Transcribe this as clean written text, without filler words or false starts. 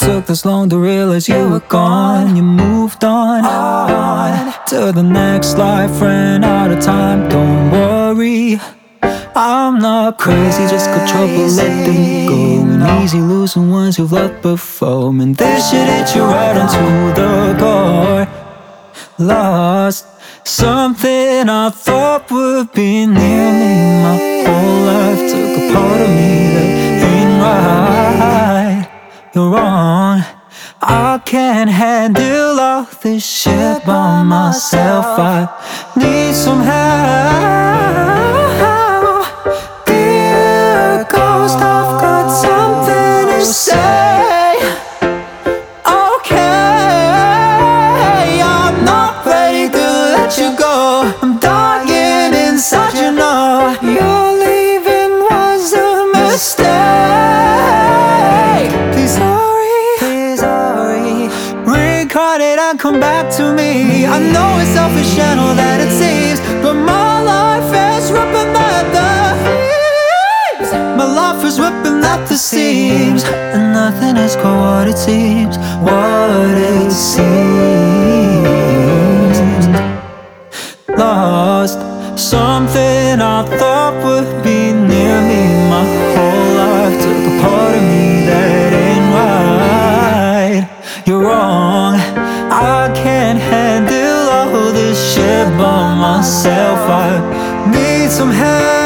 took this long to realize you were gone. You moved on to the next life, ran out of time. Don't worry, I'm not crazy, just got trouble letting go. And easy losing ones you've loved before. And this shit hit you right onto the core. Lost something I thought would be near me. My whole life took a part of me that ain't right. You're wrong, I can't handle all this shit by myself. I need some help. Dear ghost, I've got something to say. Okay, I'm not ready to let you go. I'm dying inside, you know. Your leaving was a mistake. Please hurry, reincarnate and come back to me. I know it's selfish and all that it seems, but my life is ripping at the seams. My life is ripping at the seams, and nothing is quite what it seems. What it seems. Lost something I thought would be near me. My whole life took a part of me that ain't right. You're wrong, I can't handle all this shit by myself. I need some help.